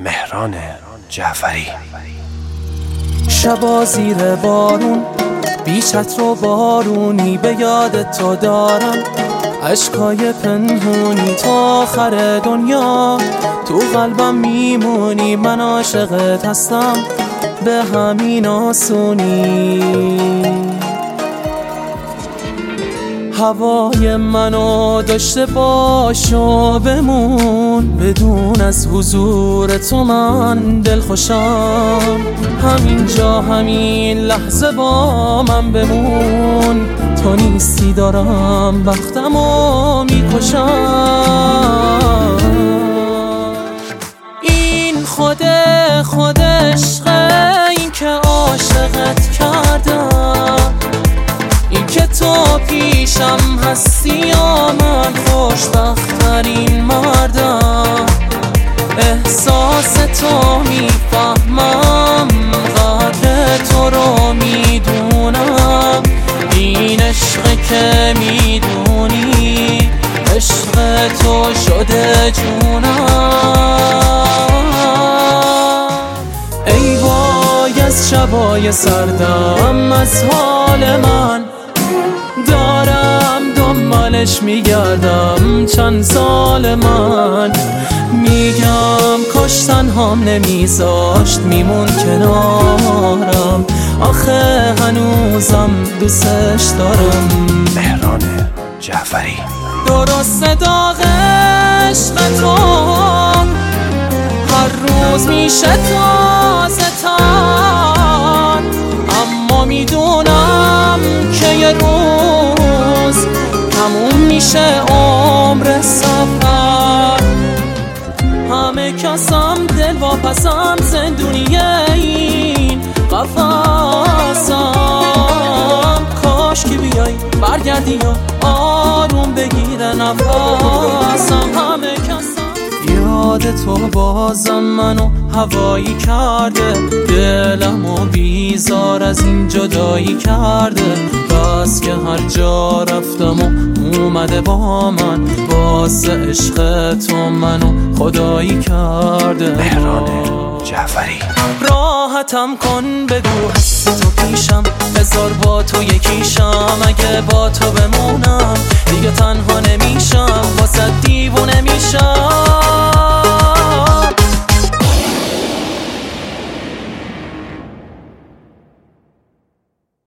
مهران جعفری. شبا زیر بارون بی چتر و بارونی به یاد تو دارم، عشقای پنهونی تا آخر دنیا تو قلبم میمونی. من عاشقت هستم به همین آسونی. هوای منو داشته باش و بمون، بدون از حضور تو من دلخوشم. همینجا همین لحظه با من بمون، تو نیستی دارم بختمو میکشم. این خود عشقه، این که عاشقت کردم، این که تو پیشم هستی یا من خوشبخت‌ترین مردم. احساس تو میفهمم، قدر تو رو میدونم. این عشق که میدونی عشق تو شده جونم. ای وای از شبای سردم، از حال من دارم دنبالش میگردم چند سال. من میگم کاش تنهام نمیذاشت میمون کنارم، آخه هنوزم دوستش دارم. مهران جعفری. درست داغ عشق تو هر روز میشه تازه تر، اما میدونم که یه روز تموم میشه عمر سفر. همه کسم دل واپسم، زندونی این قفصم. کاش که بیایی برگردی و آروم بگیره نفسم. همه کسم یاد تو بازم منو هوایی کرده، دلمو بیزار از این جدایی کرده. بس که هر جا رفتم و اومده با من، واسه عشق تو منو خدایی کرده. مهران جعفری. راحتم کن بگو هستی تو پیشم، بذار با تو یکیشم. اگه با تو بمونم